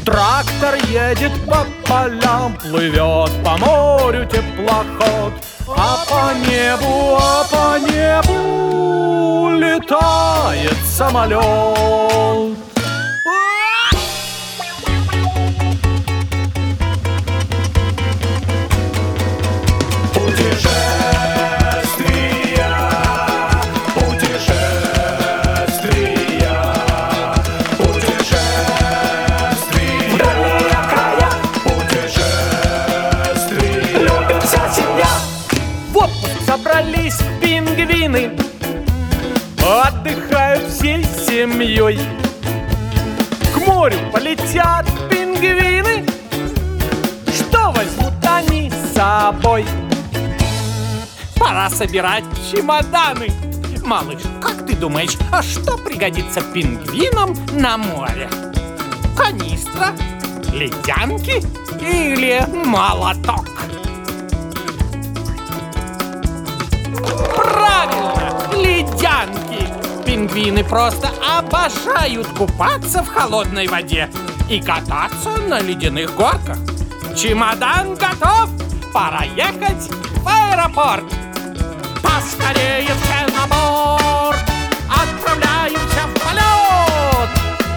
Трактор едет по полям, плывет по морю теплоход, а по небу летает самолет. Собрались пингвины, отдыхают всей семьей. К морю полетят пингвины, что возьмут они с собой? Пора собирать чемоданы. Малыш, как ты думаешь, а что пригодится пингвинам на море? Канистра, ледянки или молоток? Правильно, ледянки! Пингвины просто обожают купаться в холодной воде и кататься на ледяных горках. Чемодан готов, пора ехать в аэропорт. Поскорее все на борт, отправляемся в полет.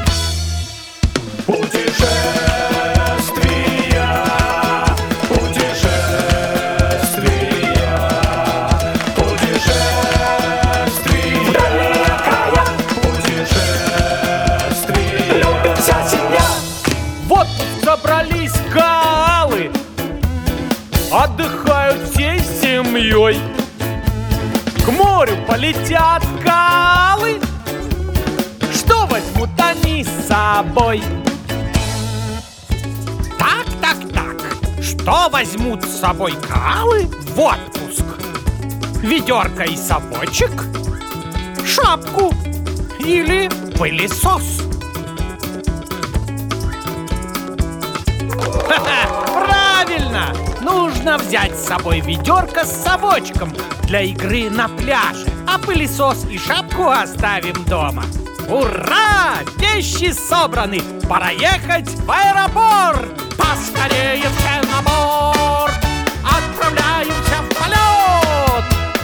Собрались коалы, отдыхают всей семьей. К морю полетят коалы, что возьмут они с собой? Так, что возьмут с собой коалы в отпуск? Ведерко и совочек, шапку или пылесос? Правильно! Нужно взять с собой ведерко с совочком для игры на пляже, а пылесос и шапку оставим дома. Ура! Вещи собраны! Пора ехать в аэропорт! Поскорее все на борт! Отправляемся в полет!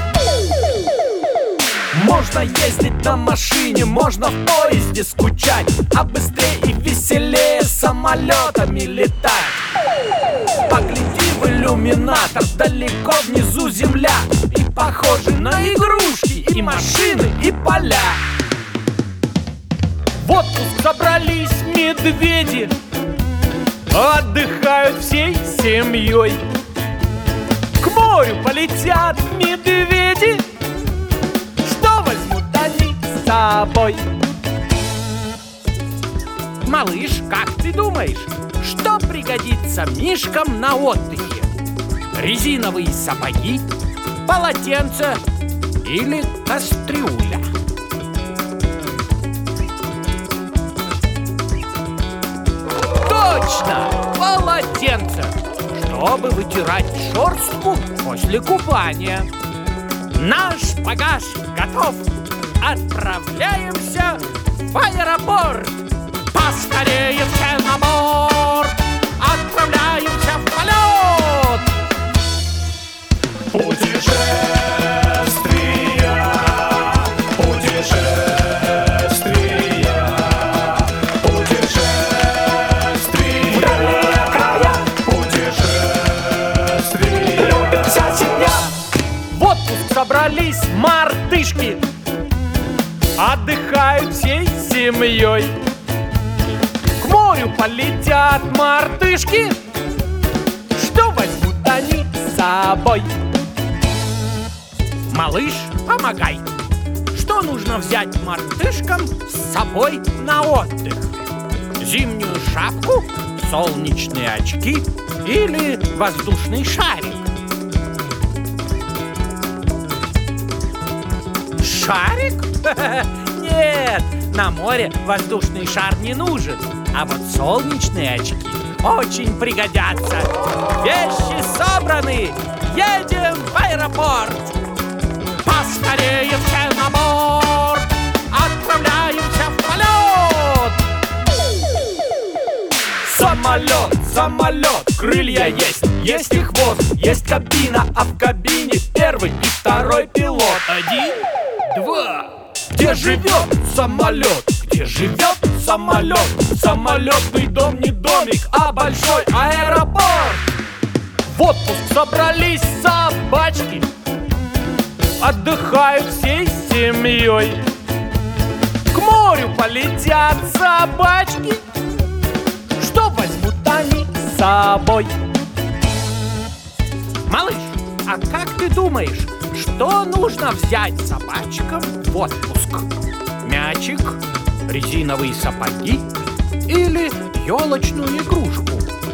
Можно ездить на машине, можно в поезде скучать, а быстрее и веселее самолетами летать. Погляди в иллюминатор, далеко внизу земля, и похожи на игрушки, и машины, и поля. В отпуск собрались медведи, отдыхают всей семьей. К морю полетят медведи, что возьмут они с собой? Малыш, как ты думаешь, что пригодится мишкам на отдыхе? Резиновые сапоги, полотенце или кастрюля? Точно! Полотенце! Чтобы вытирать шерстку после купания. Наш багаж готов! Отправляемся в аэропорт! Поскорее все на борт! Отправляемся в полет! Собрались мартышки, отдыхают всей семьей. К морю полетят мартышки, что возьмут они с собой? Малыш, помогай! Что нужно взять мартышкам с собой на отдых? Зимнюю шапку, солнечные очки или воздушный шарик? Шарик? Нет, на море воздушный шар не нужен, а вот солнечные очки очень пригодятся. Вещи собраны, едем в аэропорт. Поскорее все на борт, отправляемся в полет. самолет, самолет, крылья есть и хвост, есть кабина, а в кабине первый и второй пилот. 1, 2. Где живет самолет? Где живет самолет? Самолетный дом не домик, а большой аэропорт. В отпуск собрались собачки, отдыхают всей семьей. К морю полетят собачки, что возьмут они с собой? Малыш, а как ты думаешь, что нужно взять собачкам в отпуск? Мячик, резиновые сапоги или елочную игрушку?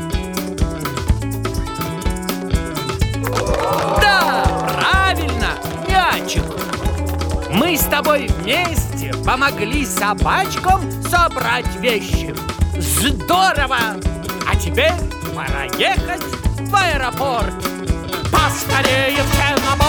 Да, правильно, мячик. Мы с тобой вместе помогли собачкам собрать вещи. Здорово! А теперь пора ехать в аэропорт. Поскорее все на борт!